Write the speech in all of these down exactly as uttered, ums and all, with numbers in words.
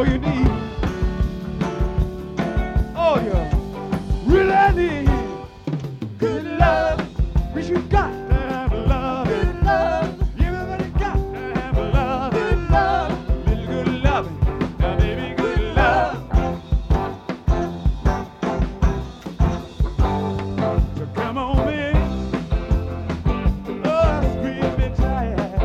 all you need. Oh, you really need good love. Cause you got to have love. Good love. Everybody got to have love. Good love. Little good loving. Now, baby, good love. So come on, man. Oh, squeeze me tight.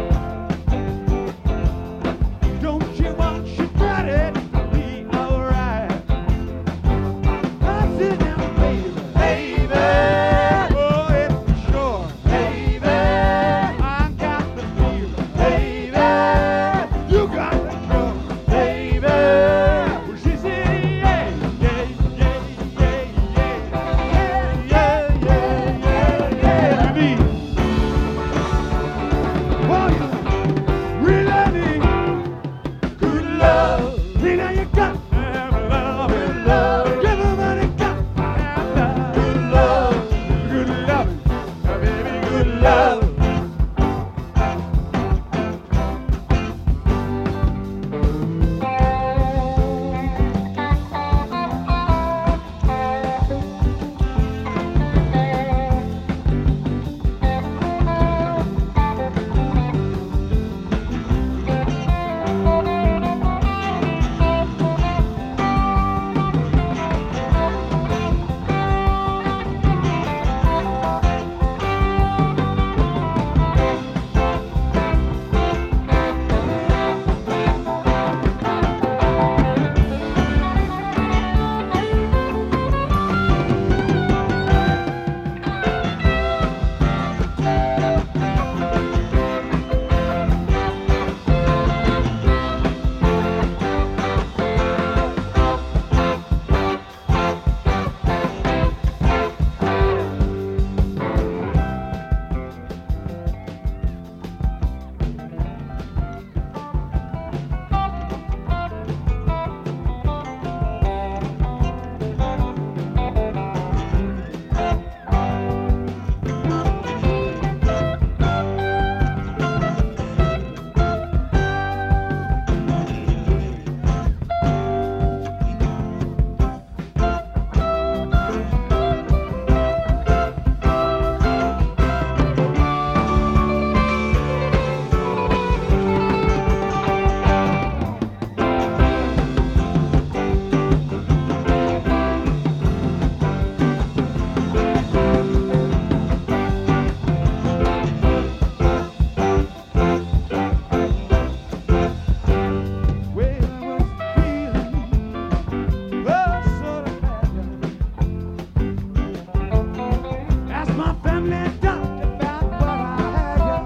Don't you want your daddy to be alright? I sit down, baby. Baby. Oh, it's for sure. Baby. I got the fever. Baby. You got the cure. Baby. Well, she said, yeah, yeah, yeah, yeah, yeah. Yeah, yeah, yeah, yeah, yeah. To me. Oh, you really need good love. See, now you got to have love. Good love. Everybody got to have love. Good love. Good love. Now, baby, good love. Well, I was feeling oh, sort of bad. Asked my family doctor about what I had.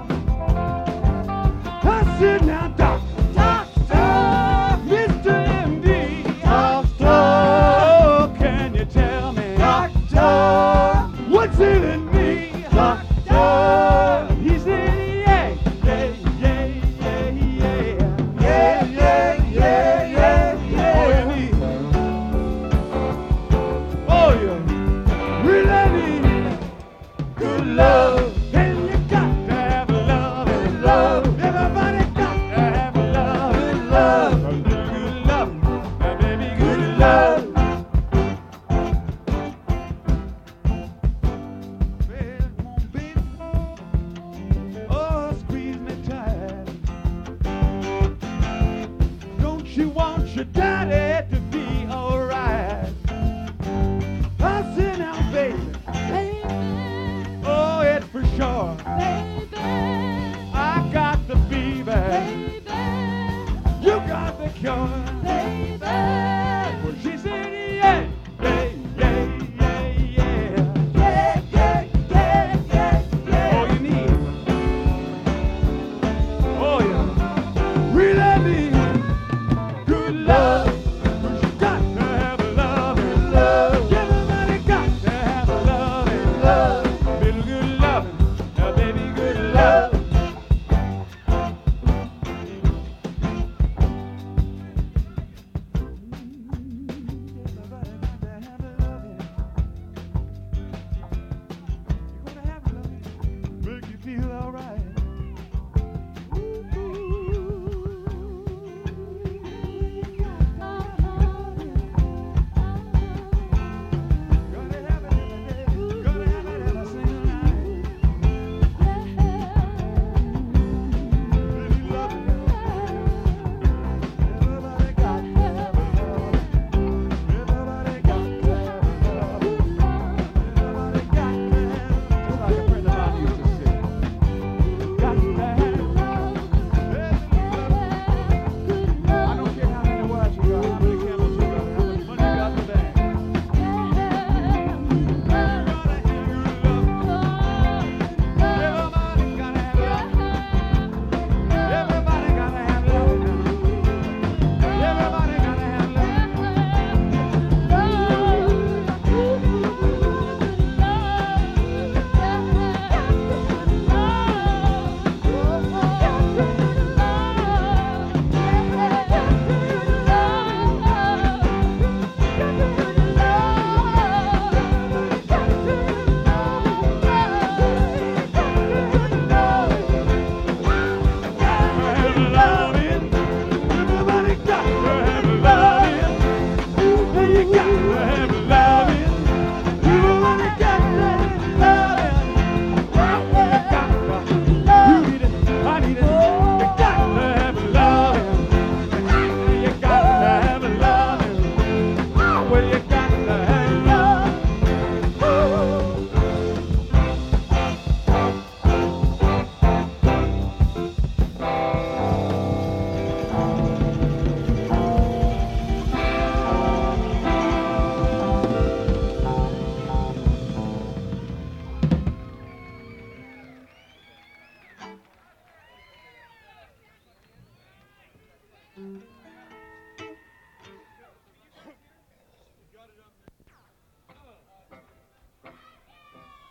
I said, now, doctor, doctor, Mister M D, doctor, oh, can you tell me, doctor, what's ailing me, doctor? He said, yeah, yeah, yeah, yeah, yeah, yeah, yeah, yeah, yeah, yeah. Oh, you need, oh, you really need good love. And you got to have love, good love. Everybody got to have love, good love. A little good love, now, baby, good love. Well, come on, baby. Oh, squeeze me tight. Don't you want your daddy to be alright? I said, now, baby. Oh, it's for sure. I got the fever. You got the cure. Well, she said, yeah, yeah, yeah, yeah, yeah. Yeah, yeah, yeah, yeah, yeah. All you need. Oh, yeah. Really need good love.